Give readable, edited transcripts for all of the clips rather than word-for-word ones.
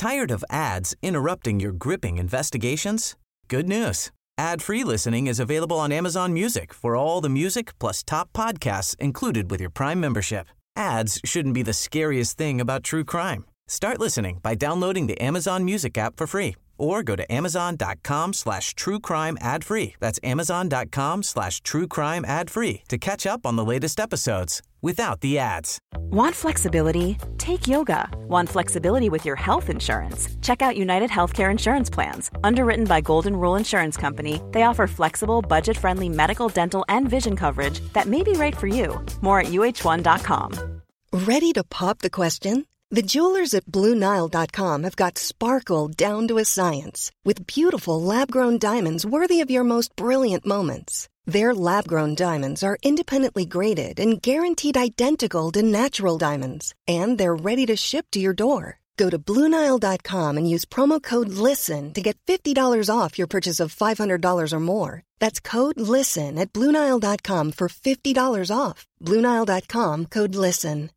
Tired of ads interrupting your gripping investigations? Good news. Ad-free listening is available on Amazon Music for all the music plus top podcasts included with your Prime membership. Ads shouldn't be the scariest thing about true crime. Start listening by downloading the Amazon Music app for free or go to amazon.com/truecrime ad-free. That's amazon.com/truecrime ad-free to catch up on the latest episodes without the ads. Want flexibility? Take yoga. Want flexibility with your health insurance? Check out United Healthcare Insurance Plans. Underwritten by Golden Rule Insurance Company, they offer flexible, budget-friendly medical, dental, and vision coverage that may be right for you. More at uh1.com. Ready to pop the question? The jewelers at BlueNile.com have got sparkle down to a science with beautiful lab-grown diamonds worthy of your most brilliant moments. Their lab-grown diamonds are independently graded and guaranteed identical to natural diamonds, and they're ready to ship to your door. Go to BlueNile.com and use promo code LISTEN to get $50 off your purchase of $500 or more. That's code LISTEN at BlueNile.com for $50 off. BlueNile.com, code LISTEN.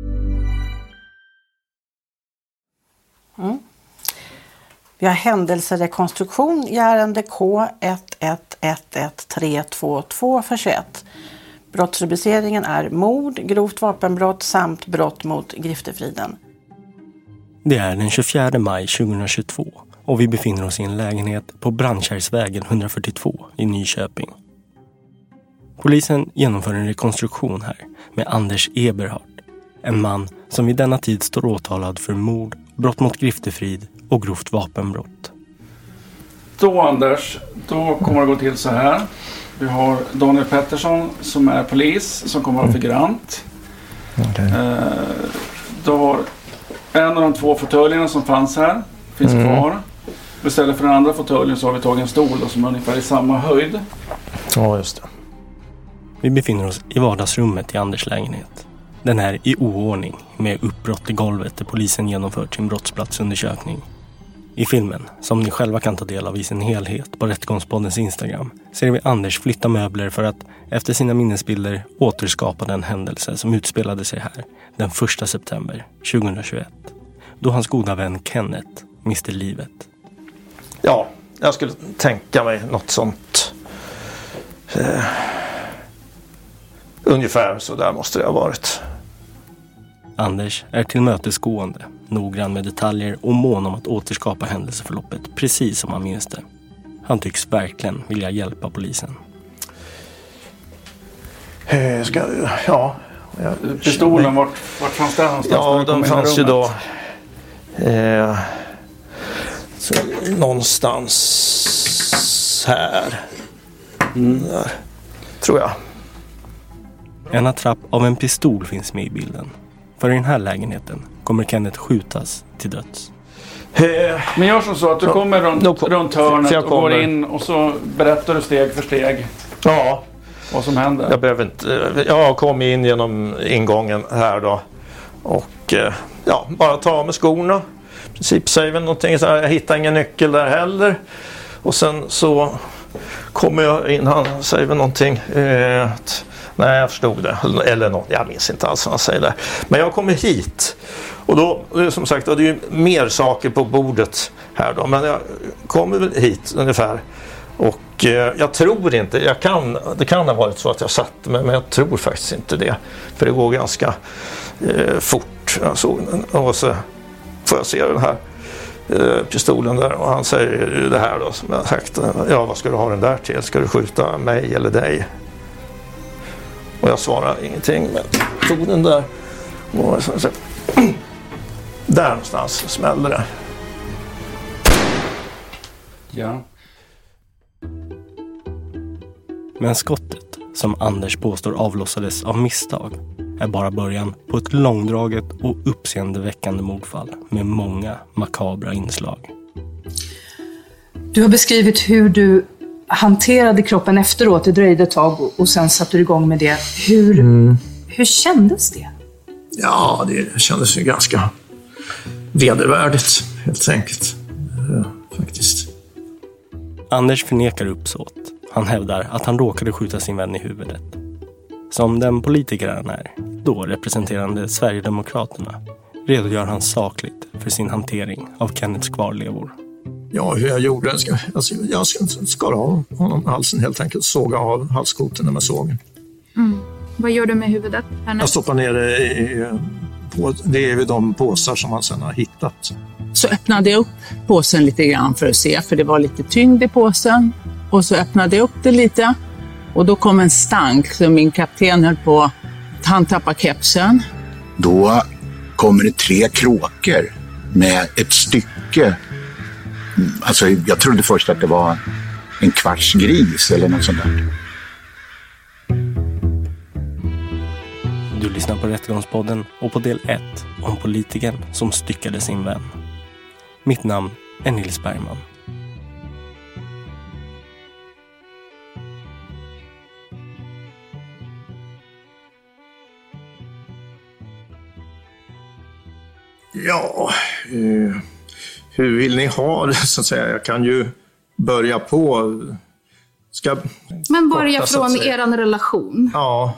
Vi har händelserekonstruktion i ärende K11113222 för 21. Brottsrubriceringen är mord, grovt vapenbrott samt brott mot griftefriden. Det är den 24 maj 2022 och vi befinner oss i en lägenhet på Brandkärrsvägen 142 i Nyköping. Polisen genomför en rekonstruktion här med Anders Eberhard, en man som vid denna tid står åtalad för mord, brott mot griftefrid och grovt vapenbrott. Då Anders, då kommer det gå till så här. Vi har Daniel Pettersson som är polis som kommer att vara figurant. Okay. Då har en av de två fåtöljerna som fanns här finns kvar. Istället för den andra fåtöljen så har vi tagit en stol som är ungefär i samma höjd. Ja, just det. Vi befinner oss i vardagsrummet i Anders lägenhet. Den är i oordning med uppbrott i golvet där polisen genomfört sin brottsplatsundersökning. I filmen, som ni själva kan ta del av i sin helhet på Rättegångspoddens Instagram, ser vi Anders flytta möbler för att efter sina minnesbilder återskapa den händelse som utspelade sig här den 1 september 2021. Då hans goda vän Kenneth miste livet. Ja, jag skulle tänka mig något sånt. Ungefär så där måste det ha varit. Anders är tillmötesgående, noggrann med detaljer och mån om att återskapa händelseförloppet precis som han minns det. Han tycks verkligen vilja hjälpa polisen. Pistolen, vart fanns den någonstans? Ja, den fanns ju då någonstans här. Där, tror jag. En attrapp av en pistol finns med i bilden. För i den här lägenheten kommer Kenneth skjutas till döds. Men gör så att du kommer runt hörnet och går in och så berättar du steg för steg. Ja. Vad som händer. Jag behöver inte. Jag kom in genom ingången här då. Och bara ta av med skorna. I princip säger väl någonting så här, jag hittar ingen nyckel där heller. Och sen så kommer jag in, han säger väl någonting nej, jag förstod det. Eller något, jag minns inte alls vad han säger där. Men jag kommer hit. Och då, som sagt, det är ju mer saker på bordet här då. Men jag kommer väl hit ungefär. Och jag tror inte, det kan ha varit så att jag satt mig, men jag tror faktiskt inte det. För det går ganska fort. Jag såg den, och så får jag se den här pistolen där. Och han säger det här då, som jag sagt. Ja, vad ska du ha den där till? Ska du skjuta mig eller dig? Och jag svarar ingenting, men tog den där. Och så, där någonstans smällde det. Ja. Men skottet, som Anders påstår avlossades av misstag, är bara början på ett långdraget och uppseendeväckande mordfall med många makabra inslag. Du har beskrivit hur du hanterade kroppen efteråt. Det dröjde ett tag och sen satte du igång med det. Hur kändes det? Ja, det kändes ju ganska vedervärdigt, helt enkelt. Faktiskt. Anders förnekar uppsåt. Han hävdar att han råkade skjuta sin vän i huvudet. Som den politiker han är, då representerande Sverigedemokraterna, redogör han sakligt för sin hantering av Kenneths kvarlevor. Ja, hur jag gjorde. Jag skar av honom halsen helt enkelt. Såga av halskoten med sågen. Vad gör du med huvudet? Jag stoppar ner det är de påsar som han sedan har hittat. Så öppnade jag upp påsen lite grann för att se, för det var lite tyngd i påsen. Och så öppnade jag upp det lite och då kom en stank som min kapten höll på. Han tappade kepsen. Då kommer det 3 kråkor med ett stycke. Alltså jag trodde först att det var en kvarts gris eller något sånt där. Du lyssnar på Rättegångspodden och på del 1 om politikern som styckade sin vän. Mitt namn är Nils Bergman. Ja, hur vill ni ha det så att säga? Jag kan ju börja på... Men börja från er relation. Ja.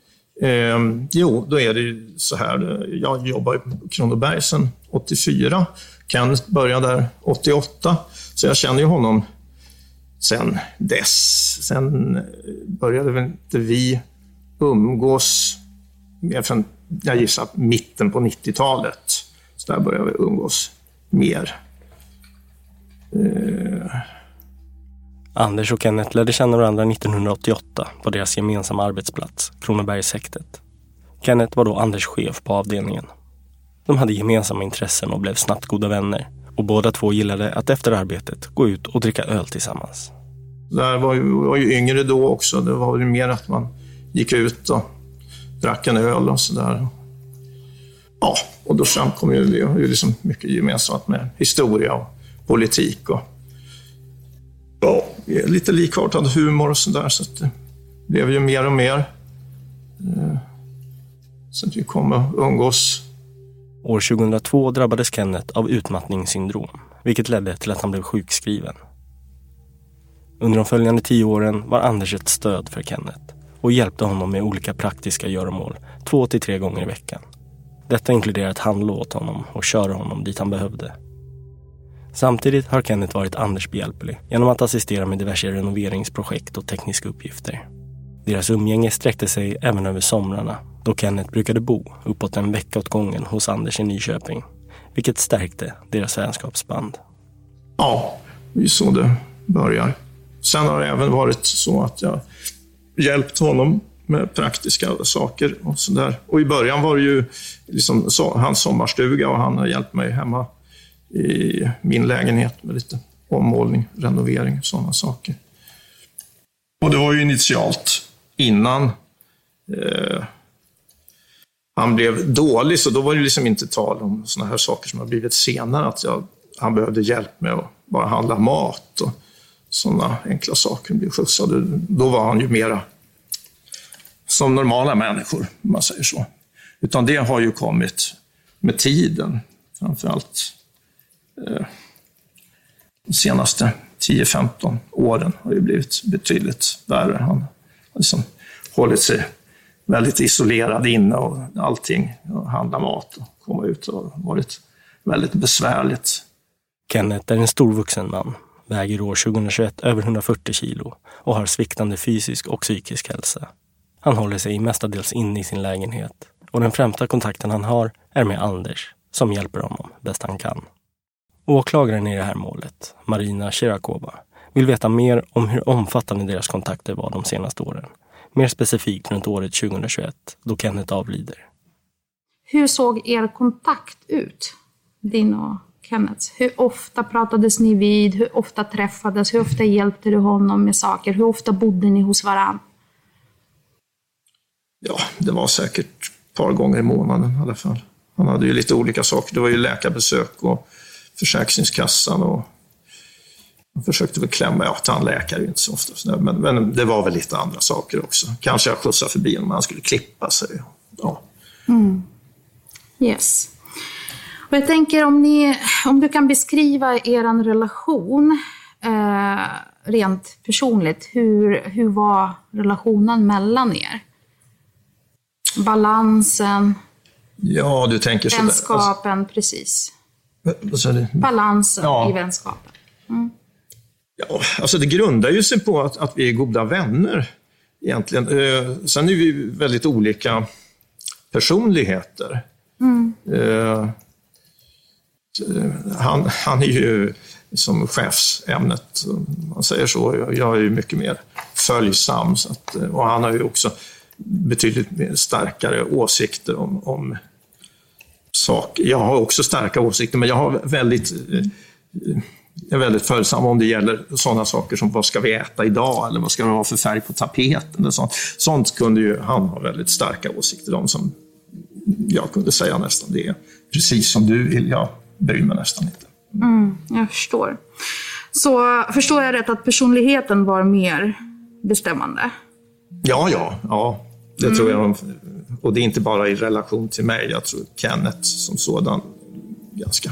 Då är det ju så här. Jag jobbar i Kronoberg sedan 84. Kenneth började där 88. Så jag känner ju honom sen dess. Sen började väl inte vi umgås från, jag gissar, mitten på 90-talet. Så där började vi umgås mer. Anders och Kenneth lärde känna varandra 1988 på deras gemensamma arbetsplats, Kronobergshäktet. Kenneth var då Anders chef på avdelningen. De hade gemensamma intressen och blev snabbt goda vänner. Och båda två gillade att efter arbetet gå ut och dricka öl tillsammans. Där var ju yngre då också. Det var ju mer att man gick ut och drack en öl och sådär. Ja, och då framkom ju liksom mycket gemensamt med historia och politik och lite likartad humor och sådär, så att det blev ju mer och mer. Så att vi kom att umgås. År 2002 drabbades Kenneth av utmattningssyndrom, vilket ledde till att han blev sjukskriven. Under de följande 10 åren var Anders ett stöd för Kenneth och hjälpte honom med olika praktiska göromål 2 till 3 gånger i veckan. Detta inkluderar att handla åt honom och köra honom dit han behövde. Samtidigt har Kenneth varit Anders behjälplig genom att assistera med diverse renoveringsprojekt och tekniska uppgifter. Deras umgänge sträckte sig även över somrarna, då Kenneth brukade bo uppåt en vecka åt gången hos Anders i Nyköping, vilket stärkte deras vänskapsband. Ja, det är så det börjar. Sen har det även varit så att jag hjälpt honom med praktiska saker och sådär. Och i början var det ju liksom hans sommarstuga och han har hjälpt mig hemma i min lägenhet med lite ommålning, renovering och sådana saker. Och det var ju initialt innan han blev dålig, så då var det liksom inte tal om sådana här saker som har blivit senare, att han behövde hjälp med att bara handla mat och sådana enkla saker, bli skjutsade. Då var han ju mera som normala människor, om man säger så. Utan det har ju kommit med tiden, framförallt de senaste 10-15 åren har ju blivit betydligt värre. Han har liksom hållit sig väldigt isolerad inne och allting, och handla mat och komma ut, och varit väldigt besvärligt. Kenneth är en stor vuxen man, väger år 2021 över 140 kilo och har sviktande fysisk och psykisk hälsa. Han håller sig mestadels inne i sin lägenhet och den främsta kontakten han har är med Anders, som hjälper honom bäst han kan. Åklagaren i det här målet, Marina Shirakova, vill veta mer om hur omfattande deras kontakter var de senaste åren. Mer specifikt runt året 2021, då Kenneth avlider. Hur såg er kontakt ut, din och Kenneths? Hur ofta pratades ni vid? Hur ofta träffades? Hur ofta hjälpte du honom med saker? Hur ofta bodde ni hos varann? Ja, det var säkert ett par gånger i månaden i alla fall. Han hade ju lite olika saker. Det var ju läkarbesök och Försäkringskassan, och han försökte väl klämma, tandläkare inte så ofta. Men det var väl lite andra saker också. Kanske jag skjutsade förbi om han skulle klippa sig. Ja. Yes. Och jag tänker om du kan beskriva er relation rent personligt. Hur var relationen mellan er? Balansen? Ja, du tänker så. Vänskapen, precis. Balansen i vänskapen. Mm. Ja, alltså det grundar ju sig på att vi är goda vänner egentligen. Sen är vi väldigt olika personligheter. Mm. Han är ju som chefsämnet, man säger så. Jag är ju mycket mer följsam. Och han har ju också betydligt mer starkare åsikter om saker. Jag har också starka åsikter, men jag är väldigt följsam om det gäller sådana saker som vad ska vi äta idag eller vad ska det vara för färg på tapeten. Sånt kunde ju han ha väldigt starka åsikter om, som jag kunde säga nästan det är precis som du vill. Jag bryr mig nästan inte. Jag förstår. Så förstår jag rätt att personligheten var mer bestämmande? Ja. Det tror jag. Och det är inte bara i relation till mig. Jag tror Kenneth som sådan ganska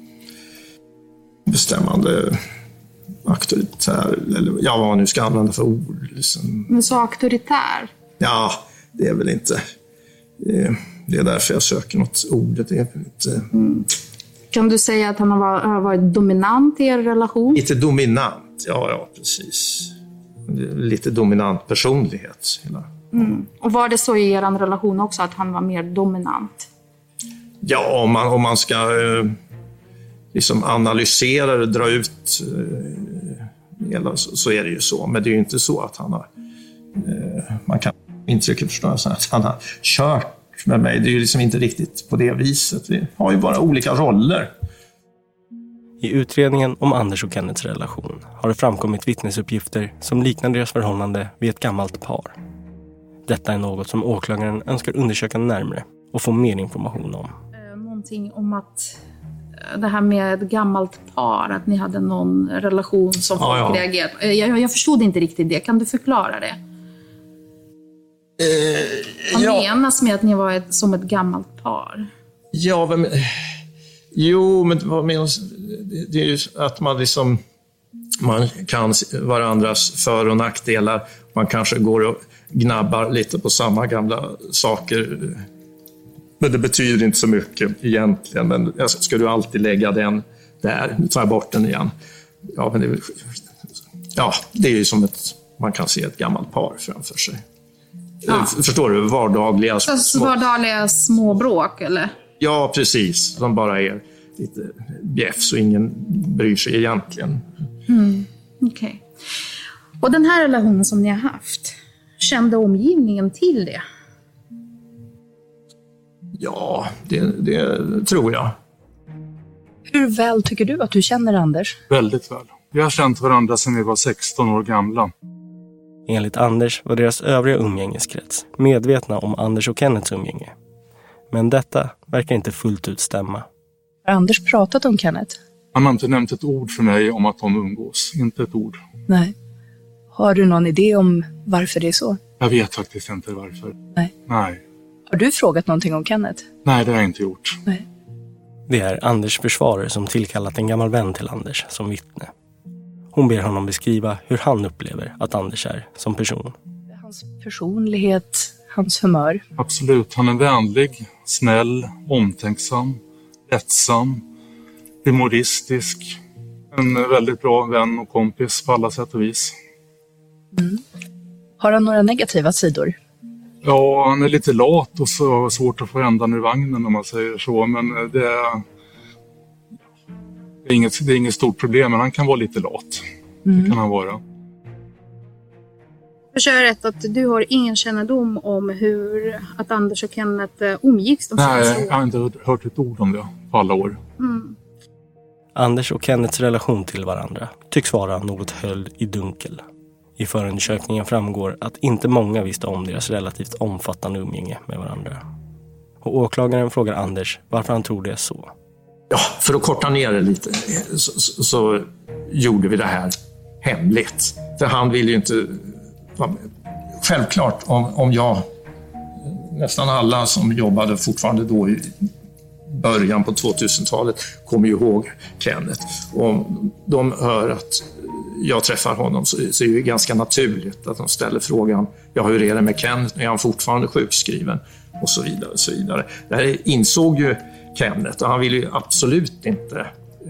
bestämmande, auktoritär, eller vad man nu ska använda för ord. Liksom. Men så auktoritär? Ja, det är väl inte. Det är därför jag söker något ord. Det är inte... Kan du säga att han har varit dominant i er relation? Lite dominant, ja precis. Lite dominant personlighet. Och var det så i er relation också, att han var mer dominant? Ja, om man ska liksom analysera det, dra ut så är det ju så. Men det är ju inte så att han har... man kan intrycket förstå att han har kört med mig. Det är ju liksom inte riktigt på det viset. Vi har ju bara olika roller. I utredningen om Anders och Kenneths relation har det framkommit vittnesuppgifter som liknar deras förhållande vid ett gammalt par. Detta är något som åklagaren önskar undersöka närmare och få mer information om. Någonting om att det här med ett gammalt par, att ni hade någon relation som folk reagerade. Jag förstod inte riktigt det. Kan du förklara det? Vad menas med att ni var som ett gammalt par? Men vad menas? Det är ju att man kan varandras för- och nackdelar. Man kanske går och gnabbar lite på samma gamla saker. Men det betyder inte så mycket egentligen. Men ska du alltid lägga den där? Nu tar jag bort den igen. Det är ju som man kan se ett gammalt par framför sig. Ja. Förstår du? Vardagliga småbråk, eller? Ja, precis. De bara är lite bjäfs och ingen bryr sig egentligen. Okej. Och den här relationen som ni har haft, kände omgivningen till det? Ja, det tror jag. Hur väl tycker du att du känner Anders? Väldigt väl. Vi har känt varandra sedan vi var 16 år gamla. Enligt Anders var deras övriga umgängeskrets medvetna om Anders och Kenneths umgänge. Men detta verkar inte fullt ut stämma. Har Anders pratat om Kenneth? Han har inte nämnt ett ord för mig om att de umgås. Inte ett ord. Nej. Har du någon idé om varför det är så? Jag vet faktiskt inte varför. Nej. Har du frågat någonting om Kenneth? Nej, det har jag inte gjort. Nej. Det är Anders försvarare som tillkallat en gammal vän till Anders som vittne. Hon ber honom beskriva hur han upplever att Anders är som person. Hans personlighet, hans humör. Absolut, han är vänlig, snäll, omtänksam, lättsam, humoristisk. En väldigt bra vän och kompis på alla sätt och vis. Har han några negativa sidor? Ja, han är lite lat och så svårt att få ändan ur vagnen om man säger så. Men det är inget stort problem, men han kan vara lite lat. Det kan han vara. Jag har rätt att du har ingen kännedom om att Anders och Kenneth umgicks? Nej, jag har inte hört ett ord om det på alla år. Anders och Kenneths relation till varandra tycks vara något höljd i dunkel. I förundersökningen framgår att inte många visste om deras relativt omfattande umgänge med varandra. Och åklagaren frågar Anders varför han tror det är så. Ja, för att korta ner det lite så gjorde vi det här hemligt. För han ville ju inte... Självklart, om jag... Nästan alla som jobbade fortfarande då i början på 2000-talet kommer ju ihåg Kenneth. Och om de hör att jag träffar honom så är det ganska naturligt att de ställer frågan: ja, hur är det med Kenneth? Är han fortfarande sjukskriven? och så vidare och så vidare. Det här insåg ju Kenneth och han ville ju absolut inte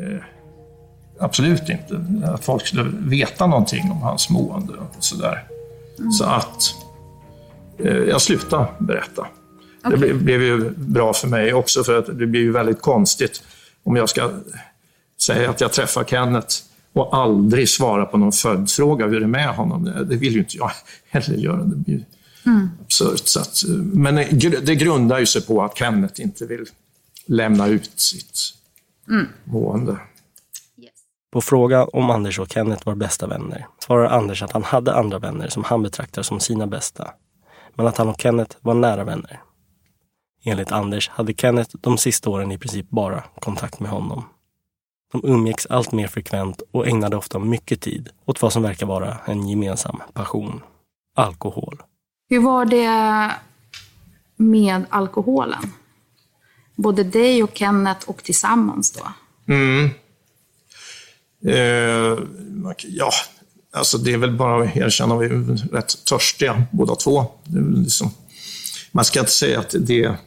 att folk skulle veta någonting om hans mående och sådär. Så att jag slutade berätta. Okay. Det blev ju bra för mig också, för att det blir ju väldigt konstigt om jag ska säga att jag träffar Kenneth och aldrig svara på någon följdfråga hur det är med honom. Det vill ju inte jag heller göra. Det blir ju absurt. Så att, men det grundar ju sig på att Kenneth inte vill lämna ut sitt mående. På fråga om Anders och Kenneth var bästa vänner svarar Anders att han hade andra vänner som han betraktar som sina bästa. Men att han och Kenneth var nära vänner. Enligt Anders hade Kenneth de sista åren i princip bara kontakt med honom. De umgicks allt mer frekvent och ägnade ofta mycket tid åt vad som verkar vara en gemensam passion. Alkohol. Hur var det med alkoholen? Både dig och Kenneth och tillsammans då? Ja, alltså det är väl bara att erkänna att vi är rätt törstiga båda två. Det är väl liksom, man ska inte säga att det är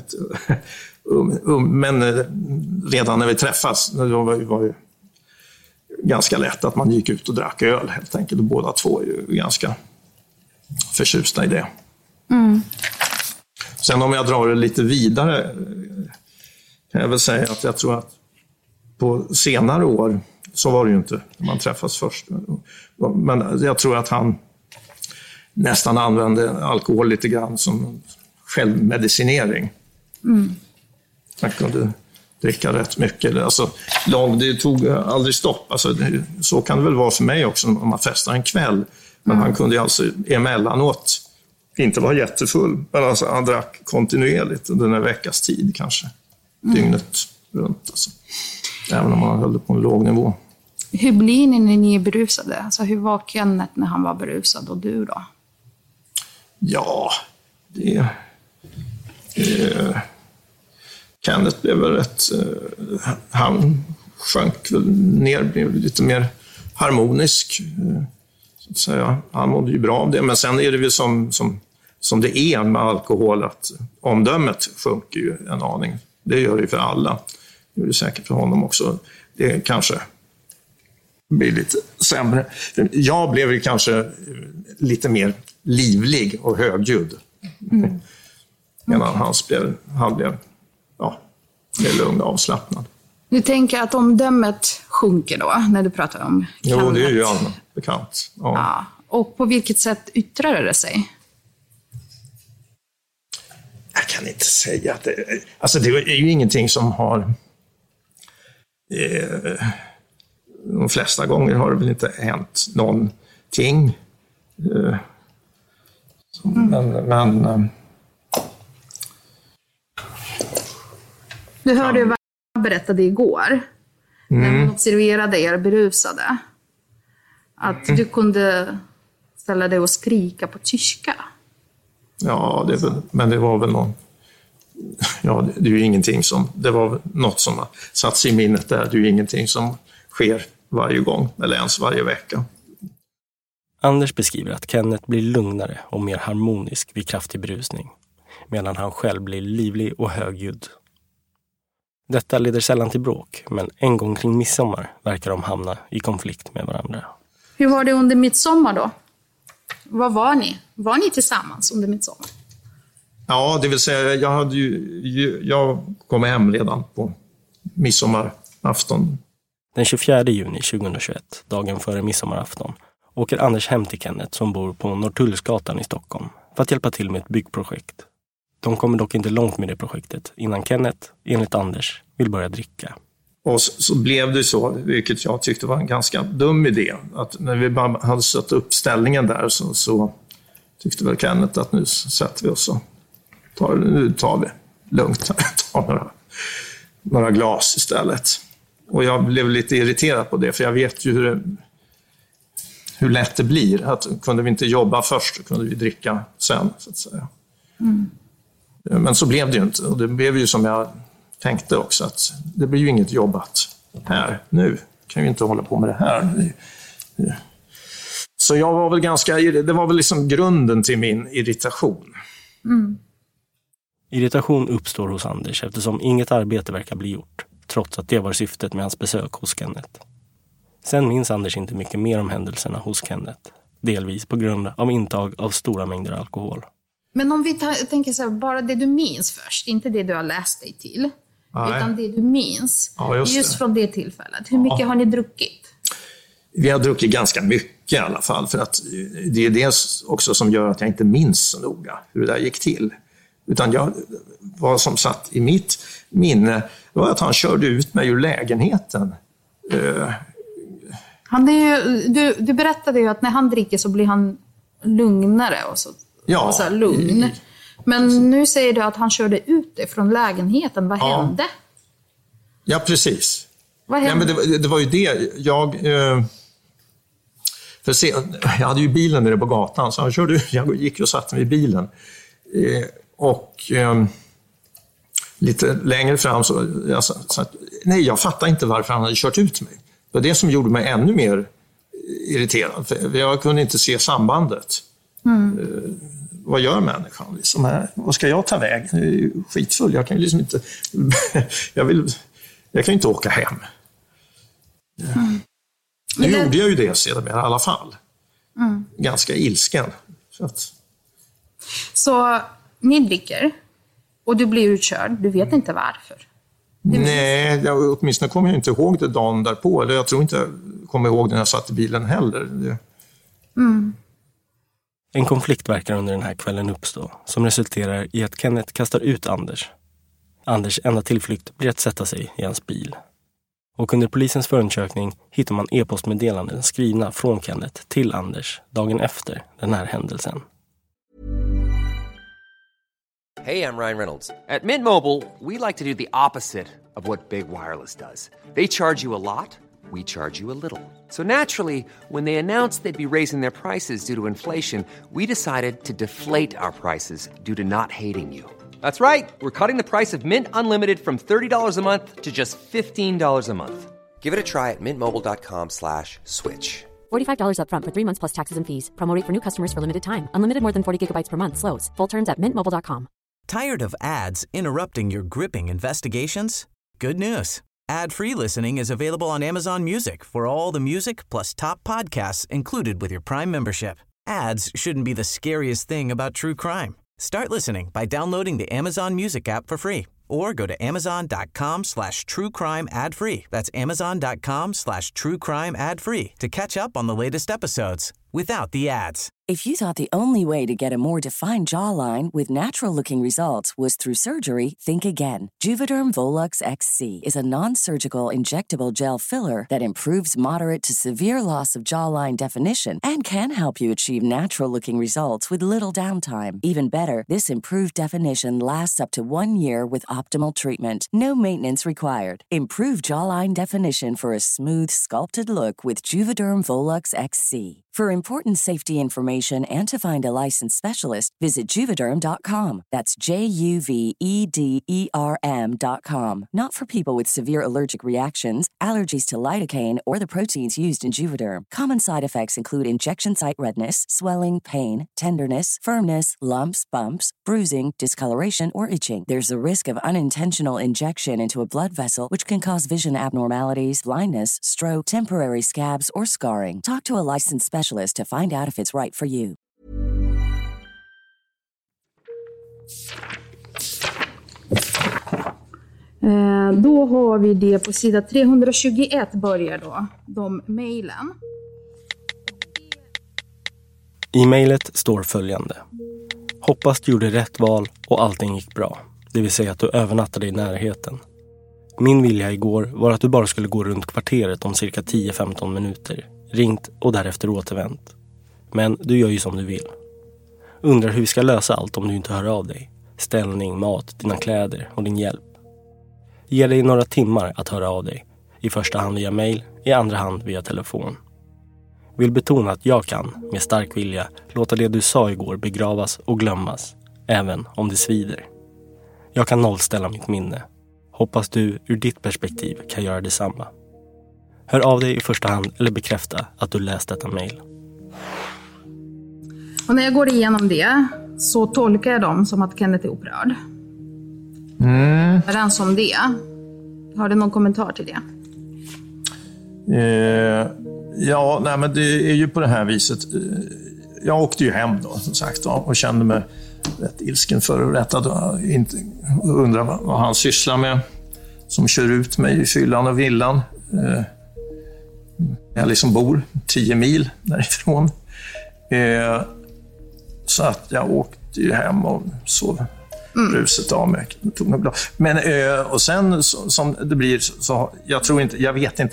men redan när vi träffas då var det ganska lätt att man gick ut och drack öl helt enkelt, och båda två är ju ganska förtjusta i det. Sen om jag drar det lite vidare kan jag väl säga att jag tror att på senare år så var det ju inte när man träffas först, men jag tror att han nästan använde alkohol lite grann som självmedicinering. Man kunde dricka rätt mycket. Alltså, det tog aldrig stopp. Alltså, så kan det väl vara för mig också om man festar en kväll. Men han kunde ju alltså emellanåt inte vara jättefull. Men alltså, han drack kontinuerligt under en veckas tid kanske. Dygnet runt. Alltså. Även om man höll det på en låg nivå. Hur blir ni när ni är berusade? Alltså, hur var Kenneth när han var berusad och du då? Ja, Kenneth blev väl rätt... han sjönk väl ner, blev lite mer harmonisk. Så att säga. Han mådde ju bra av det. Men sen är det väl som det är med alkohol, att omdömet sjunker ju en aning. Det gör det ju för alla. Det är det säkert för honom också. Det kanske blir lite sämre. Jag blev ju kanske lite mer livlig och högljudd. Medan han blev lugn och avslappnad. Du tänker att omdömet sjunker då, när du pratar om Kenneth? Jo, det är ju allmänt bekant. Ja. Och på vilket sätt yttrar det sig? Jag kan inte säga att det... Alltså det är ju ingenting som har... de flesta gånger har det väl inte hänt någonting. Men du hörde ju vad jag berättade igår. När man observerade er berusade. Att du kunde ställa dig och skrika på tyska. Ja, men det var väl någon... Ja, det är ju ingenting som... Det var något som har satts i minnet där. Det är ju ingenting som sker varje gång eller ens varje vecka. Anders beskriver att Kenneth blir lugnare och mer harmonisk vid kraftig berusning, medan han själv blir livlig och högljudd. Detta leder sällan till bråk, men en gång kring midsommar verkar de hamna i konflikt med varandra. Hur var det under midsommar då? Vad var ni? Var ni tillsammans under midsommar? Ja, det vill säga jag kom hem redan på midsommarafton. Den 24 juni 2021, dagen före midsommarafton, åker Anders hem till Kenneth som bor på Norrtullsgatan i Stockholm för att hjälpa till med ett byggprojekt. De kommer dock inte långt med det projektet innan Kenneth, enligt Anders, vill börja dricka. Och så blev det så, vilket jag tyckte var en ganska dum idé, att när vi bara hade satt upp ställningen där så tyckte väl Kenneth att nu sätter vi oss och tar vi lugnt, tar några glas istället. Och jag blev lite irriterad på det, för jag vet ju hur lätt det blir. Att kunde vi inte jobba först så kunde vi dricka sen, så att säga. Men så blev det ju inte. Och det blev ju som jag tänkte också, att det blir ju inget jobbat här nu. Kan ju inte hålla på med det här. Så jag var väl det var väl liksom grunden till min irritation. Irritation uppstår hos Anders eftersom inget arbete verkar bli gjort, trots att det var syftet med hans besök hos Kenneth. Sen minns Anders inte mycket mer om händelserna hos Kenneth, delvis på grund av intag av stora mängder alkohol. Men om vi tänker så här, bara det du minns först, inte det du har läst dig till, utan det du minns, just från det tillfället. Hur mycket har ni druckit? Vi har druckit ganska mycket i alla fall, för att det är det också som gör att jag inte minns så noga hur det där gick till. Utan vad som satt i mitt minne var att han körde ut mig ur lägenheten. Du berättade ju att när han dricker så blir han lugnare och så lugn. Men nu säger du att han körde ut dig från lägenheten. Vad hände? Ja, precis. Vad hände? Ja, men det var ju det. Jag hade ju bilen nere på gatan, så jag gick och satte mig i bilen. Lite längre fram jag fattar inte varför han hade kört ut mig. Det var det som gjorde mig ännu mer irriterad. För jag kunde inte se sambandet. Vad gör människan? Liksom, vad ska jag ta vägen? Jag är ju skitfull. Jag kan ju liksom inte... jag kan inte åka hem. Nu gjorde jag ju det sedan i alla fall. Ganska ilsken. Så ni dricker och du blir utkörd. Du vet inte varför. Nej, åtminstone kommer jag inte ihåg det dagen därpå. Eller jag tror inte jag kommer ihåg när jag satt i bilen heller. En konflikt verkar under den här kvällen uppstå som resulterar i att Kenneth kastar ut Anders. Anders enda tillflykt blir att sätta sig i hans bil. Och under polisens förundersökning hittar man e-postmeddelanden skrivna från Kenneth till Anders dagen efter den här händelsen. Hey, I'm Ryan Reynolds. At Mint Mobile, we like to do the opposite of what Big Wireless does. They charge you a lot, we charge you a little. So naturally, when they announced they'd be raising their prices due to inflation, we decided to deflate our prices due to not hating you. That's right. We're cutting the price of Mint Unlimited from $30 a month to just $15 a month. Give it a try at mintmobile.com/switch. $45 up front for 3 months plus taxes and fees. Promo rate for new customers for limited time. Unlimited more than 40 gigabytes per month. Slows full terms at mintmobile.com. Tired of ads interrupting your gripping investigations? Good news. Ad-free listening is available on Amazon Music for all the music plus top podcasts included with your Prime membership. Ads shouldn't be the scariest thing about true crime. Start listening by downloading the Amazon Music app for free or go to amazon.com/truecrime ad-free. That's amazon.com/truecrime ad-free to catch up on the latest episodes without the ads. If you thought the only way to get a more defined jawline with natural-looking results was through surgery, think again. Juvederm Volux XC is a non-surgical injectable gel filler that improves moderate to severe loss of jawline definition and can help you achieve natural-looking results with little downtime. Even better, this improved definition lasts up to 1 year with optimal treatment. No maintenance required. Improve jawline definition for a smooth, sculpted look with Juvederm Volux XC. For important safety information and to find a licensed specialist, visit Juvederm.com. That's JUVEDERM.com. Not for people with severe allergic reactions, allergies to lidocaine, or the proteins used in Juvederm. Common side effects include injection site redness, swelling, pain, tenderness, firmness, lumps, bumps, bruising, discoloration, or itching. There's a risk of unintentional injection into a blood vessel, which can cause vision abnormalities, blindness, stroke, temporary scabs, or scarring. Talk to a licensed specialist to find out if it's right for you. Då har vi det på sida 321 börjar då, de mejlen. I mejlet står följande. Hoppas du gjorde rätt val och allting gick bra. Det vill säga att du övernattade i närheten. Min vilja igår var att du bara skulle gå runt kvarteret om cirka 10-15 minuter. Ringt och därefter återvänt. Men du gör ju som du vill. Undrar hur vi ska lösa allt om du inte hör av dig. Ställning, mat, dina kläder och din hjälp. Ge dig några timmar att höra av dig. I första hand via mejl, i andra hand via telefon. Vill betona att jag kan, med stark vilja, låta det du sa igår begravas och glömmas. Även om det svider. Jag kan nollställa mitt minne. Hoppas du ur ditt perspektiv kan göra detsamma. Hör av dig i första hand eller bekräfta att du läst detta mejl. Och när jag går igenom det så tolkar jag dem som att Kenneth är upprörd. Överens om det. Har du någon kommentar till det? Men det är ju på det här viset. Jag åkte ju hem då, som sagt, och kände mig rätt ilsken, förorättad och undrar vad han sysslar med, som kör ut mig i fyllan och villan. Jag liksom bor 10 mil därifrån. Så att jag åkte ju hem och sov ruset av mig. Men och sen som det blir så jag tror inte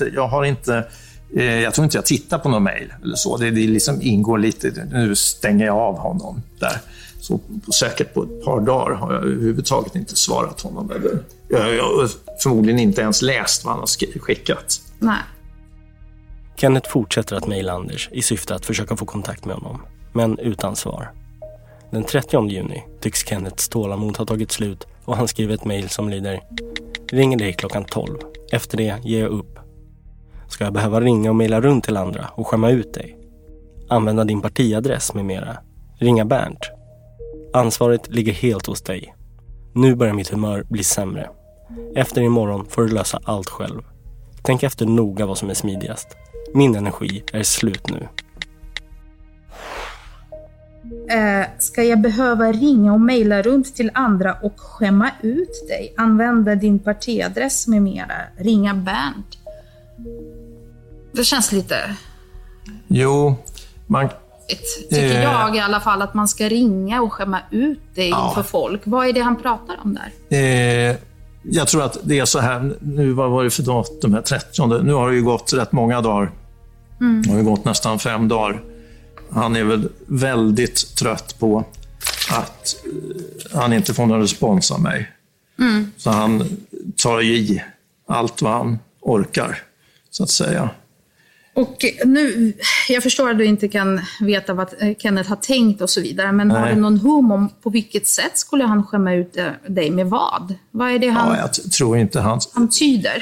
jag tittar på någon mejl eller så. Det liksom ingår lite, nu stänger jag av honom där. Så säkert på ett par dagar har jag överhuvudtaget inte svarat honom. Jag har förmodligen inte ens läst vad han har skickat. Nej. Kenneth fortsätter att mejla Anders i syfte att försöka få kontakt med honom, men utan svar. Den 30 juni tycks Kenneths tålamod ha tagit slut och han skriver ett mejl som lyder: ringer dig klockan 12. Efter det ger jag upp. Ska jag behöva ringa och mejla runt till andra och skämma ut dig? Använda din partiadress med mera. Ringa Bernt. Ansvaret ligger helt hos dig. Nu börjar mitt humör bli sämre. Efter imorgon får du lösa allt själv. Tänk efter noga vad som är smidigast. Min energi är slut nu. Ska jag behöva ringa och mejla runt till andra och skämma ut dig? Använda din partiadress med mera. Ringa Bernt. Det känns lite... Jo, man... Tycker jag i alla fall att man ska ringa och skämma ut dig inför folk. Vad är det han pratar om där? Jag tror att det är så här, nu vad var det för datum här, 30? Nu har det ju gått rätt många dagar. Det har ju gått nästan 5 dagar. Han är väl väldigt trött på att han inte får någon respons av mig. Så han tar i allt vad han orkar, så att säga. Och nu, jag förstår att du inte kan veta vad Kenneth har tänkt och så vidare, men har du någon hum om på vilket sätt skulle han skämma ut dig med vad? Vad är det han... jag tror inte han tyder?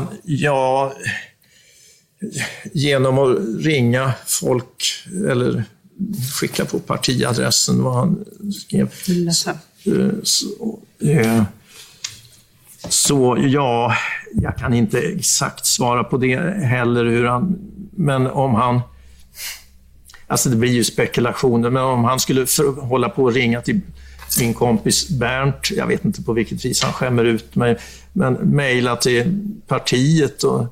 Genom att ringa folk eller skicka på partiadressen vad han skrev. Så jag kan inte exakt svara på det heller men om han, alltså det blir ju spekulationer, men om han skulle hålla på att ringa till min kompis Bernt, jag vet inte på vilket vis han skämmer ut mig, men mejla till partiet och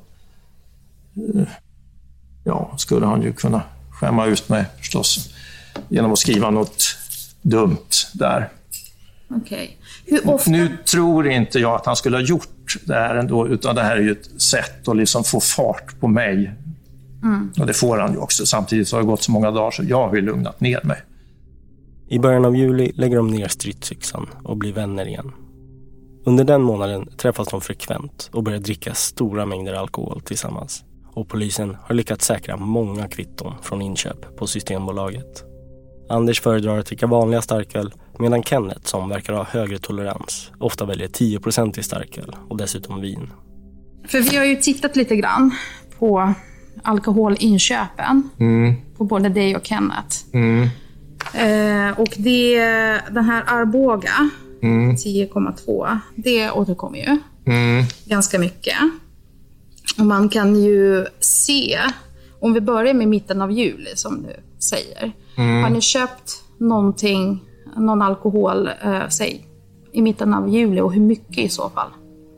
skulle han ju kunna skämma ut mig förstås genom att skriva något dumt där. Okej. Hur ofta... Nu tror inte jag att han skulle ha gjort det här ändå, utan det här är ju ett sätt att liksom få fart på mig. Och det får han ju också. Samtidigt så har det gått så många dagar så jag har ju lugnat ner mig. I början av juli lägger de ner stridsyxan och blir vänner igen. Under den månaden träffas de frekvent och börjar dricka stora mängder alkohol tillsammans. Och polisen har lyckats säkra många kvitton från inköp på Systembolaget. Anders föredrar att dricka vanliga starköl, medan Kenneth, som verkar ha högre tolerans, ofta väljer 10% i starköl och dessutom vin. För vi har ju tittat lite grann på alkoholinköpen på både dig och Kenneth. Och den här Arboga 10,2, det återkommer ju ganska mycket. Och man kan ju se, om vi börjar med mitten av juli som du säger. Har ni köpt någon alkohol säg, i mitten av juli, och hur mycket i så fall?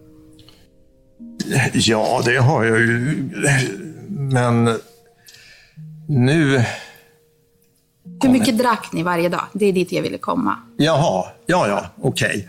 Ja, det har jag ju. Men nu... Hur mycket drack ni varje dag? Det är dit jag ville komma. Jaha, okej.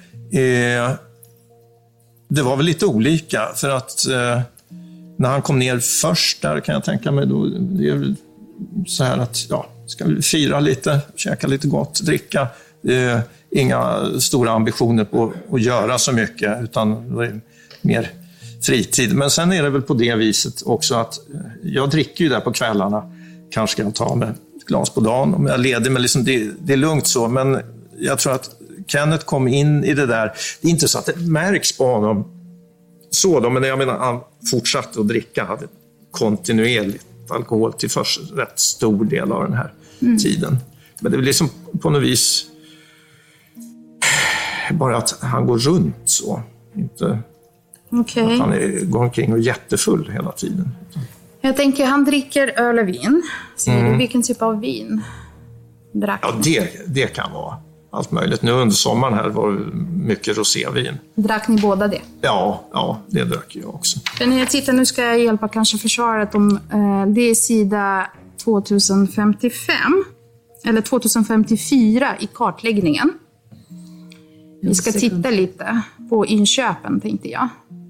Det var väl lite olika, för att när han kom ner först där kan jag tänka mig, då det är väl så här att ska vi fira lite, käka lite gott, dricka. Inga stora ambitioner på att göra så mycket, utan det är mer fritid. Men sen är det väl på det viset också att jag dricker ju där på kvällarna. Kanske ska jag ta med ett glas på dagen om jag leder, men liksom det är lugnt så. Men jag tror att Kenneth kom in i det där. Det är inte så att det märks på honom så då, men jag menar han fortsatte att dricka, hade kontinuerligt alkohol till först rätt stor del av den här tiden. Men det är liksom på något vis Bara att han går runt så. Inte Okej. att han går omkring och är jättefull hela tiden. Jag tänker, han dricker öl och vin. Säger du, vilken typ av vin drack? Ja, det kan vara allt möjligt. Nu under sommaren här var det mycket rosévin. Drack ni båda det? Ja, det drack jag också. Men när jag tittar, nu ska jag hjälpa kanske försvaret om det är sida 2055 eller 2054 i kartläggningen. Vi ska titta lite på inköpen, tänkte jag.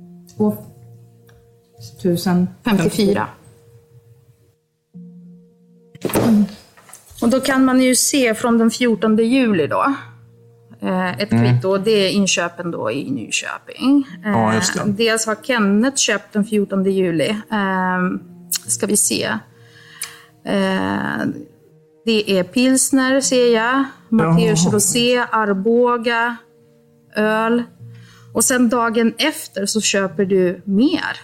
2054. Och då kan man ju se från den 14 juli då. Ett kvitto, det är inköpen då i Nyköping. Ja, just det. Dels har Kenneth köpt den 14 juli. Ska vi se. Det är pilsner, ser jag. Matteus Rosé, Arboga, öl. Och sen dagen efter så köper du mer.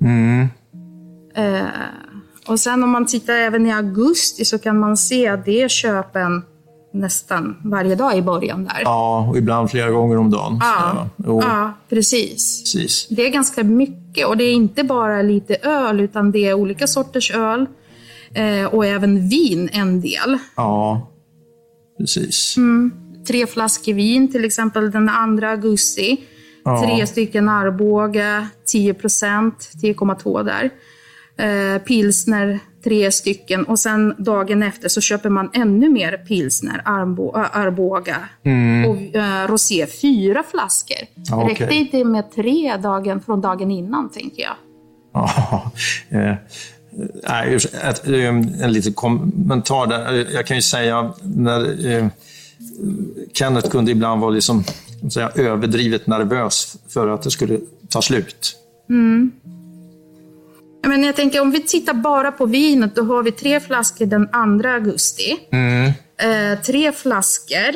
Och sen om man tittar även i augusti så kan man se att det är köpen nästan varje dag i början där. Ja, och ibland flera gånger om dagen. Ja, precis. Det är ganska mycket, och det är inte bara lite öl utan det är olika sorters öl och även vin en del. Ja, precis. 3 flaskor vin till exempel den 2 augusti. 3 stycken Arboga, 10%, 10,2 där. Pilsner, 3 stycken. Och sen dagen efter så köper man ännu mer pilsner, Arboga. Och rosé, 4 flaskor. Räckte inte med 3 från dagen innan, tänker jag. En liten kommentar där. Jag kan ju säga när Kenneth kunde ibland vara liksom, överdrivet nervös för att det skulle ta slut. Men jag tänker, om vi tittar bara på vinet, då har vi 3 flaskor den 2 augusti. 3 flaskor,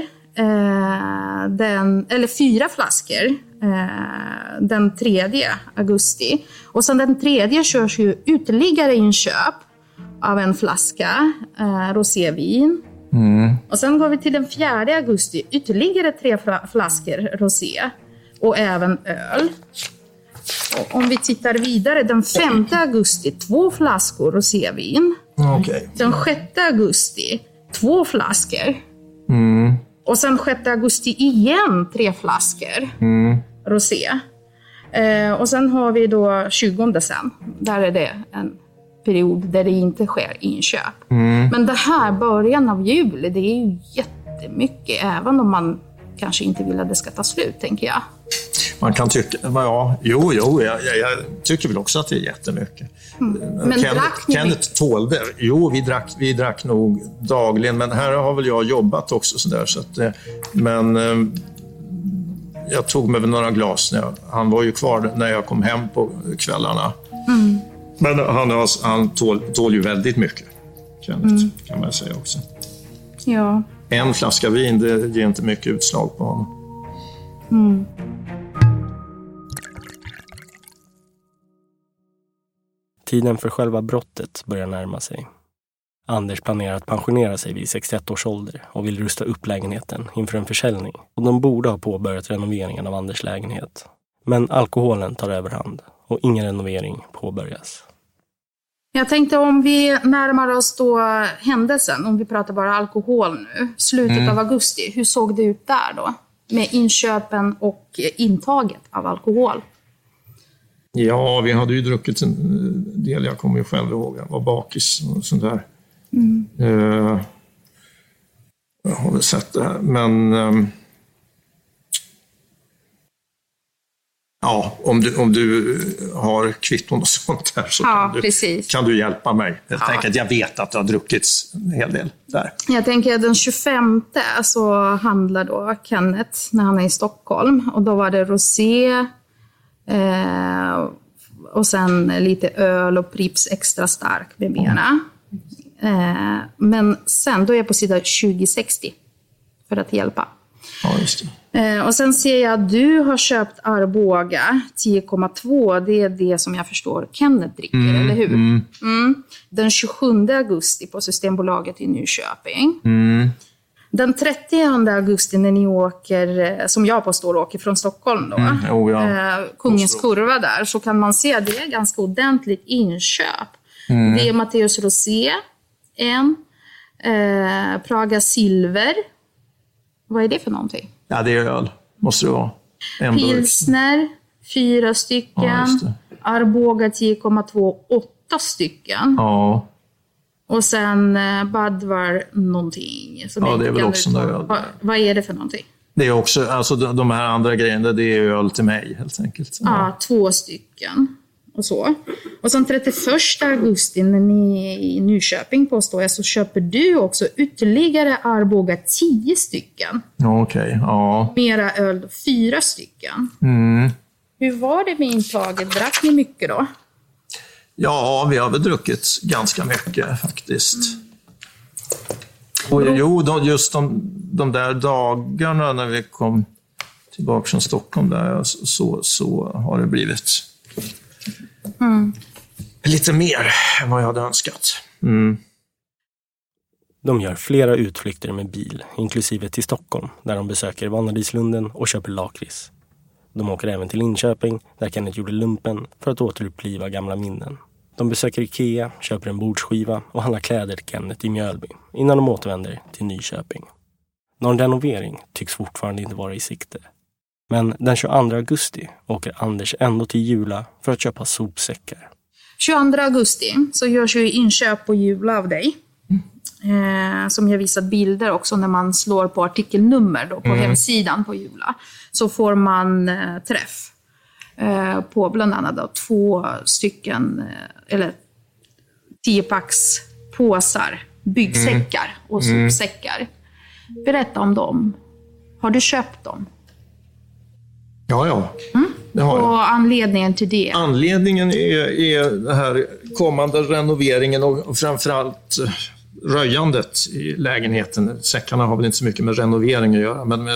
4 flaskor den 3 augusti. Och sen den 3 körs ju ytterligare inköp av en flaska rosévin. Och sen går vi till den 4 augusti, ytterligare 3 flaskor rosé och även öl. Och om vi tittar vidare, den 5 augusti 2 flaskor rosévin. Den 6 augusti 2 flaskor. Och sen 6 augusti igen 3 flaskor rosé. Och sen har vi då 20 sen. Där är det en period där det inte sker inköp. Men det här början av juli, det är ju jättemycket, även om man kanske inte vill att det ska ta slut, tänker jag. Man kan tycka, jag tycker väl också att det är jättemycket. Men Kenneth tålde. Jo, vi drack nog dagligen, men här har väl jag jobbat också sådär, så att, men jag tog mig väl några glas han var ju kvar när jag kom hem på kvällarna. Men han tål ju väldigt mycket, Kenneth, kan man säga också. Ja. En flaska vin, det ger inte mycket utslag på honom. Tiden för själva brottet börjar närma sig. Anders planerar att pensionera sig vid 61 års ålder och vill rusta upp lägenheten inför en försäljning. Och de borde ha påbörjat renoveringen av Anders lägenhet. Men alkoholen tar överhand och ingen renovering påbörjas. Jag tänkte, om vi närmar oss då händelsen, om vi pratar bara alkohol nu, slutet av augusti, hur såg det ut där då? Med inköpen och intaget av alkohol? Ja, vi hade ju druckit en del, jag kommer ju själv ihåg, jag var bakis och sånt där. Jag har väl sett det här, men ja, om du har kvitton och sånt där så kan du hjälpa mig. Jag tänker att jag vet att det har druckits en hel del där. Jag tänker att den 25 så handlar då Kenneth när han är i Stockholm, och då var det rosé och sen lite öl och Pripps extra stark med mera. Men sen då är jag på sida 2060 för att hjälpa. Ja, just det. Och sen ser jag att du har köpt Arboga 10,2. Det är det som jag förstår Kenneth dricker, eller hur? Den 27 augusti på Systembolaget i Nyköping. Den 30 augusti när ni åker, som jag påstår åker från Stockholm då, Kungens Kurva där, så kan man se att det är ganska ordentligt inköp. Det är Matteus Rosé, Praga Silver. Vad är det för någonting? Ja, det är öl. Måste det vara. Pilsner, 4 stycken. Ja, Arboga 10,2, 8 stycken. Ja. Och sen Budvar någonting. Som det är väl också öl. Vad är det för någonting? Det är också, alltså de här andra grejerna, det är öl till mig helt enkelt. Ja, 2 stycken. Och så. Och sen 31 augusti när ni är i Nyköping påstår jag, så köper du också ytterligare Arboga 10 stycken. Okej, ja. Mera öl 4 stycken. Hur var det med intaget? Drack ni mycket då? Ja, vi har väl druckit ganska mycket faktiskt. Och just de där dagarna när vi kom tillbaka från Stockholm där, så har det blivit lite mer än vad jag hade önskat. De gör flera utflykter med bil, inklusive till Stockholm, där de besöker Vanadislunden och köper lakrits. De åker även till Linköping, där Kenneth gjorde lumpen för att återuppliva gamla minnen. De besöker Ikea, köper en bordsskiva och handlar kläder till Kenneth i Mjölby innan de återvänder till Nyköping. Någon renovering tycks fortfarande inte vara i sikte. Men den 22 augusti åker Anders ändå till Jula för att köpa sopsäckar. 22 augusti så görs ju inköp på Jula av dig. Som jag visat bilder också när man slår på artikelnummer då, på hemsidan på Jula. Så får man träff på bland annat då 2 stycken eller 10-packs påsar, byggsäckar och sopsäckar. Berätta om dem. Har du köpt dem? Ja. Det har jag. Och anledningen till det? Anledningen är den här kommande renoveringen och framförallt röjandet i lägenheten. Säckarna har väl inte så mycket med renovering att göra, men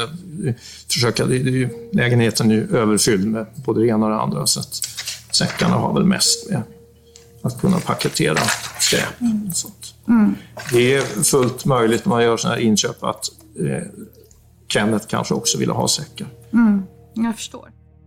lägenheten är ju överfylld med både det ena och det andra, så att säckarna har väl mest med att kunna paketera skräp. Sånt. Det är fullt möjligt när man gör sådana här inköp att Kenneth kanske också vill ha säckar. Jag förstår.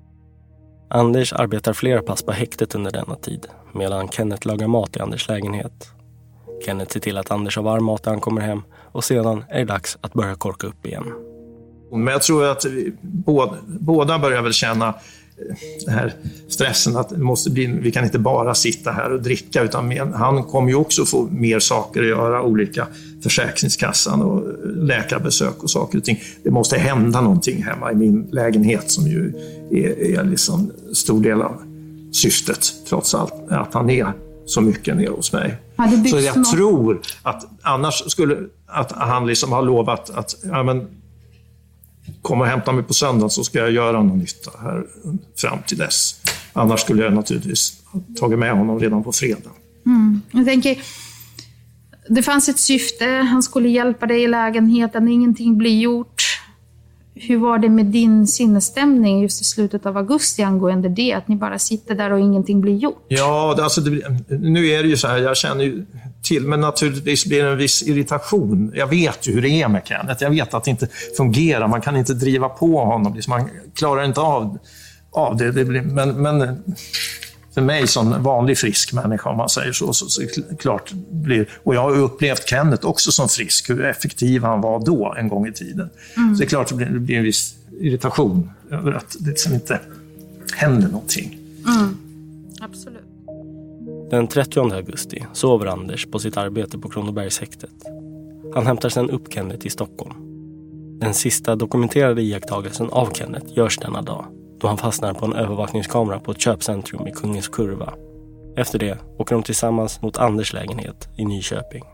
Anders arbetar flera pass på häktet under denna tid, medan Kenneth lagar mat i Anders lägenhet. Kenneth ser till att Anders har varm mat när han kommer hem, och sedan är det dags att börja korka upp igen. Men jag tror att båda börjar väl känna den här stressen att det måste bli, vi kan inte bara sitta här och dricka, utan han kommer ju också få mer saker att göra, olika Försäkringskassan och läkarbesök och saker och ting. Det måste hända någonting hemma i min lägenhet som ju är liksom stor del av syftet, trots allt, att han är så mycket nere hos mig. Så jag tror att annars att han liksom har lovat att komma och hämta mig på söndag, så ska jag göra någon nytta här fram till dess. Annars skulle jag naturligtvis ha tagit med honom redan på fredag. Jag tänker, det fanns ett syfte, han skulle hjälpa dig i lägenheten, ingenting blir gjort. Hur var det med din sinnesstämning just i slutet av augusti angående det? Att ni bara sitter där och ingenting blir gjort? Ja, alltså nu är det ju så här, jag känner ju till, men naturligtvis blir det en viss irritation. Jag vet ju hur det är med Kenneth. Jag vet att det inte fungerar. Man kan inte driva på honom. Man klarar inte av det. Men för mig som vanlig frisk människa, om man säger så klart blir. Och jag har upplevt Kenneth också som frisk, hur effektiv han var då en gång i tiden. Så det är klart att det blir en viss irritation över att det liksom inte händer någonting. Absolut. Den 30 augusti sover Anders på sitt arbete på Kronobergshäktet. Han hämtar sedan upp Kenneth i Stockholm. Den sista dokumenterade iakttagelsen av Kenneth görs denna dag, då han fastnar på en övervakningskamera på ett köpcentrum i Kungens Kurva. Efter det åker de tillsammans mot Anders lägenhet i Nyköping.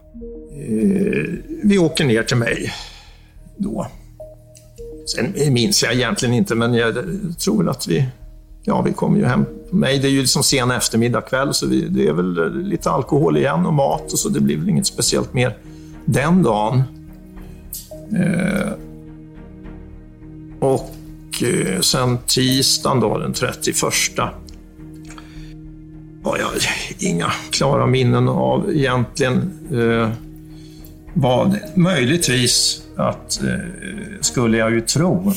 Vi åker ner till mig då. Sen minns jag egentligen inte, men jag tror att vi kommer ju hem på mig. Det är ju liksom sen eftermiddag kväll, så det är väl lite alkohol igen och mat, och så det blir väl inget speciellt mer den dagen. Och sen tisdagen då, den 31. Har jag inga klara minnen av egentligen. var möjligtvis att, skulle jag ju tro,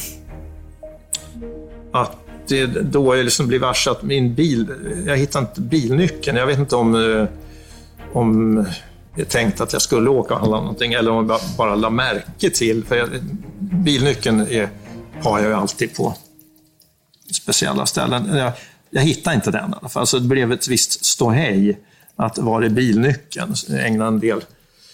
att det då liksom blev varse att min bil, jag hittade inte bilnyckeln. Jag vet inte om jag tänkte att jag skulle åka eller någonting, eller om jag bara la märke till. För bilnyckeln har jag ju alltid på speciella ställen. Jag hittade inte den i alla fall. Så det blev ett visst ståhej att var är bilnyckeln. Jag ägnade en del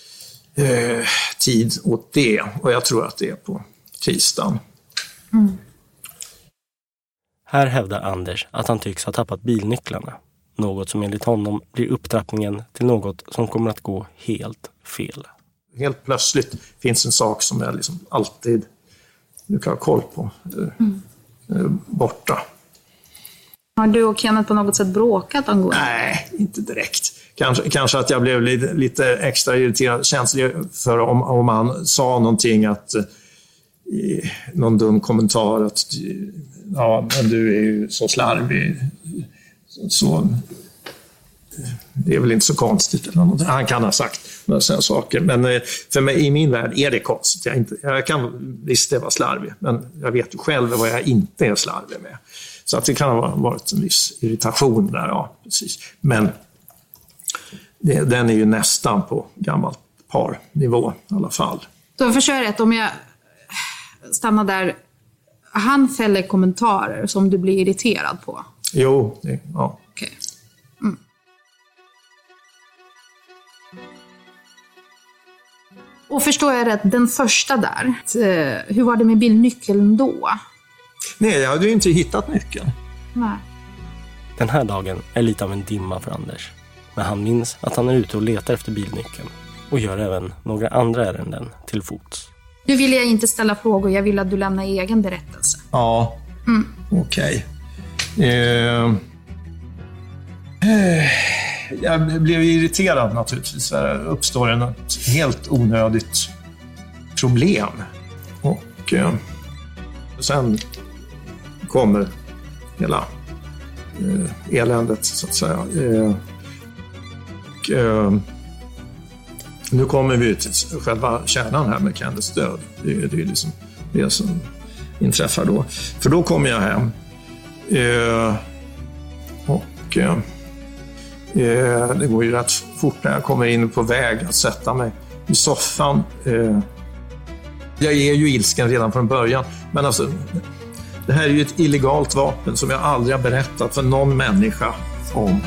tid åt det. Och jag tror att det är på tisdagen. Mm. Här hävdar Anders att han tycks ha tappat bilnycklarna. Något som enligt honom blir upptrappningen till något som kommer att gå helt fel. Helt plötsligt finns en sak som jag liksom alltid brukar ha koll på. Borta. Har du och Kenneth på något sätt bråkat angående? Nej, inte direkt. Kanske att jag blev lite extra irriterad, känslig för om han sa någonting, att någon dum kommentar att ja, men du är ju så slarvig. Så det är väl inte så konstigt eller något. Han kan ha sagt några sådana saker, men för mig i min värld är det konstigt. Jag kan visst det vara slarvig, men jag vet ju själv vad jag inte är slarvig med. Så att det kan ha varit en viss irritation där, ja, precis. Men den är ju nästan på gammalt parnivå i alla fall. Då förstår jag rätt, om jag stannar där, han fäller kommentarer som du blir irriterad på? Jo, ja. Okej. Mm. Och förstår jag rätt, den första där, hur var det med bilnyckeln då? Nej, jag hade ju inte hittat nyckeln. Nej. Den här dagen är lite av en dimma för Anders. Men han minns att han är ute och letar efter bilnyckeln. Och gör även några andra ärenden till fots. Nu vill jag inte ställa frågor, jag vill att du lämnar egen berättelse. Ja, okej. Jag blev irriterad naturligtvis. Det uppstår ett helt onödigt problem. Och sen kommer hela eländet, så att säga. Nu kommer vi till själva kärnan här med Kenneths död. Det är liksom det som inträffar då. För då kommer jag hem. Det går ju rätt fort när jag kommer in på väg att sätta mig i soffan. Jag är ju ilsken redan från början. Men alltså, det här är ju ett illegalt vapen som jag aldrig har berättat för någon människa om.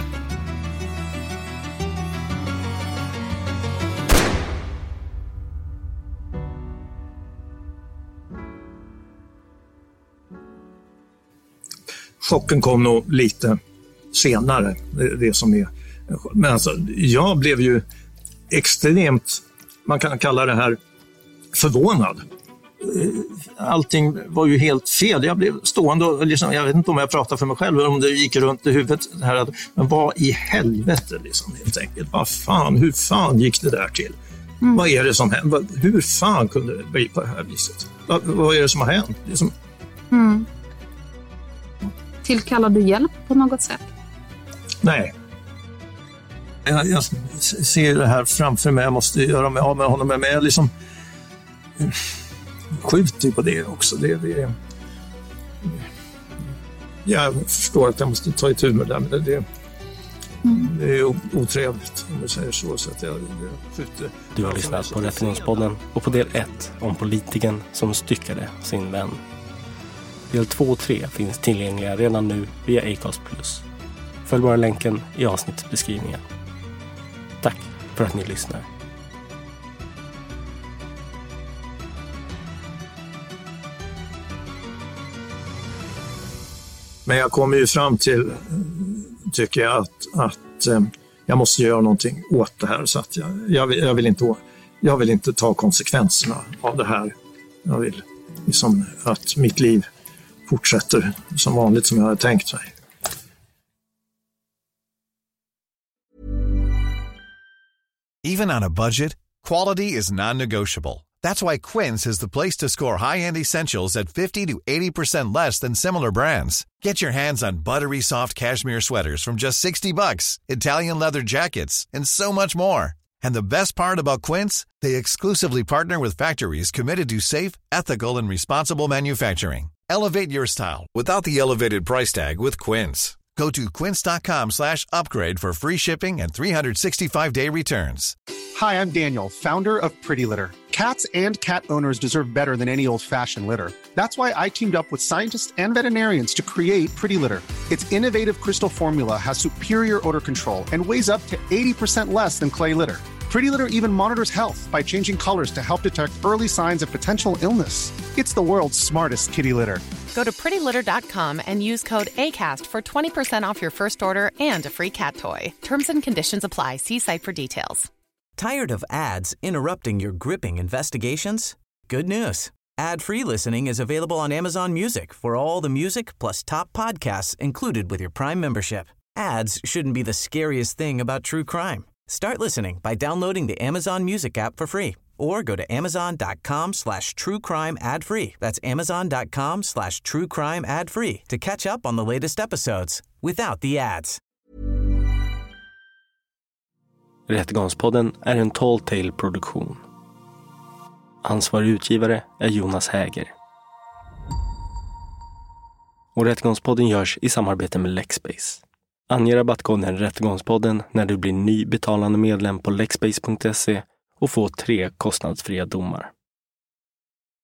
Chocken kom nog lite senare, det som är. Men alltså, jag blev ju extremt, man kan kalla det här, förvånad. Allting var ju helt fel. Jag blev stående och liksom, jag vet inte om jag pratar för mig själv eller om det gick runt i huvudet här, men vad i helvete liksom, helt enkelt. Hur fan gick det där till? Vad är det som hände? Hur fan kunde det bli på det här viset? Vad är det som har hänt? Liksom... Tillkallar du hjälp på något sätt? Nej. Jag ser det här framför mig. Jag måste göra mig av med honom. Men jag liksom skjuter på det också. Jag förstår att jag måste ta itu med det. Men det är otrevligt om jag säger så. Så att jag skjuter. Du har lyssnat på Rättegångspodden och på del 1 om politikern som styckade sin vän. Del 2 och 3 finns tillgängliga redan nu via Acast+. Följ bara länken i avsnittsbeskrivningen. Tack för att ni lyssnar. Men jag kommer ju fram till, tycker jag, att jag måste göra någonting åt det här. Så att jag vill inte ta konsekvenserna av det här. Jag vill liksom att mitt liv fortsätter som vanligt som jag hade tänkt mig. Even on a budget, quality is non-negotiable. That's why Quince is the place to score high-end essentials at 50 to 80% less than similar brands. Get your hands on buttery soft cashmere sweaters from just $60, Italian leather jackets, and so much more. And the best part about Quince, they exclusively partner with factories committed to safe, ethical, and responsible manufacturing. Elevate your style without the elevated price tag with Quince. Go to quince.com/upgrade for free shipping and 365-day returns. Hi, I'm Daniel, founder of Pretty Litter. Cats and cat owners deserve better than any old-fashioned litter. That's why I teamed up with scientists and veterinarians to create Pretty Litter. Its innovative crystal formula has superior odor control and weighs up to 80% less than clay litter. Pretty Litter even monitors health by changing colors to help detect early signs of potential illness. It's the world's smartest kitty litter. Go to prettylitter.com and use code ACAST for 20% off your first order and a free cat toy. Terms and conditions apply. See site for details. Tired of ads interrupting your gripping investigations? Good news. Ad-free listening is available on Amazon Music for all the music plus top podcasts included with your Prime membership. Ads shouldn't be the scariest thing about true crime. Start listening by downloading the Amazon Music app for free or go to amazon.com/truecrime ad-free. That's amazon.com/truecrime ad-free to catch up on the latest episodes without the ads. Rättegångspodden är en Tall Tale-produktion. Ansvarig utgivare är Jonas Häger. Och Rättegångspodden görs i samarbete med Lexbase. Ange rabattkoden Rättegångspodden när du blir ny betalande medlem på lexbase.se och få 3 kostnadsfria domar.